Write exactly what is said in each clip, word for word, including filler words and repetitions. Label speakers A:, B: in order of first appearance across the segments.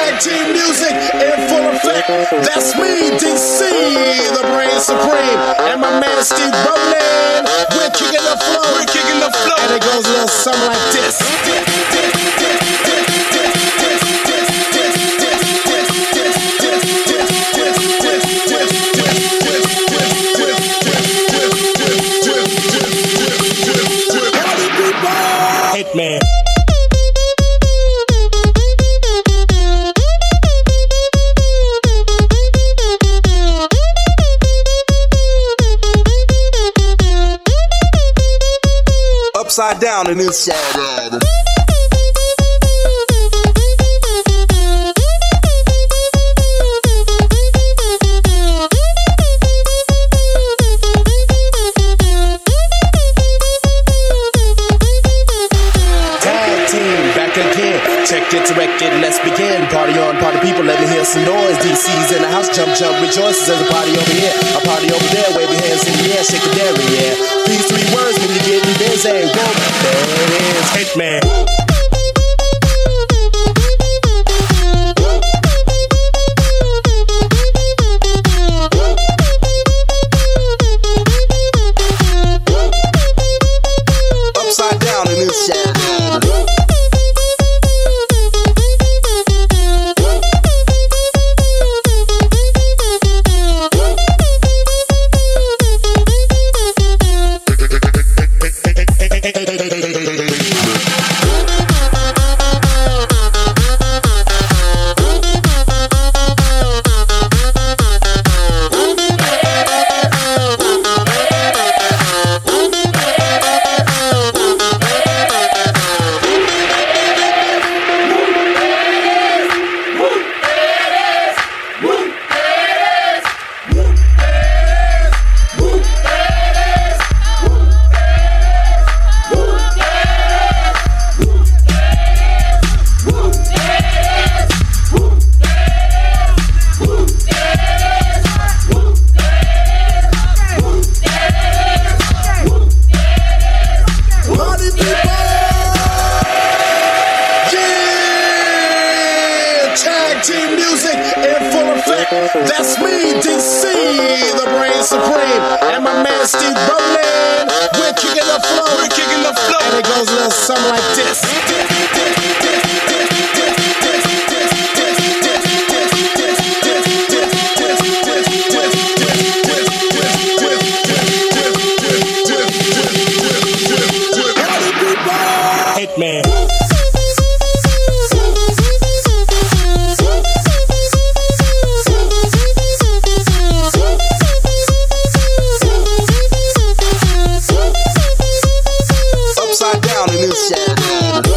A: Tag team music in full effect. That's me, D C, the brain supreme, and my man Steve Rollin. We're kicking the flow. We're kicking the flow, and it goes a little something like this. Hitman.
B: Upside down and inside out.
A: Tag team back again. Check it, direct it, let's begin. Party on, party people, let me hear some noise. D C's in the house, jump, jump, rejoices. There's a party over here, a party over there. Wave your hands in the air, shake the dairy, yeah. These three words when you're getting busy. Whoa, there it is, Hitman.
B: Upside down and inside out.
A: Team music in full effect. That's me, D C, the brain supreme, and my man Steve Rollin. We're kicking the flow. We're kicking the flow, and it goes a little something like this. Hitman.
B: Upside down and inside out.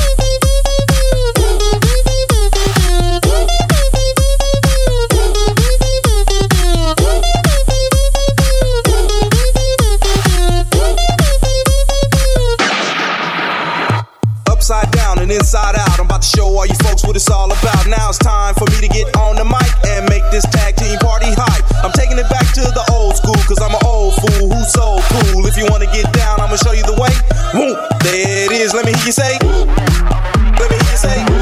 B: Upside down and inside out. I'm about to show all you folks what it's all about. Now it's time for me to get on the mic and make this tag team party hype. I'm taking it back to the old school, cause I'm an old fool who's so cool. If you wanna get down, I'ma show you the way. Woo, there it is, let me hear you say. Let me hear you say.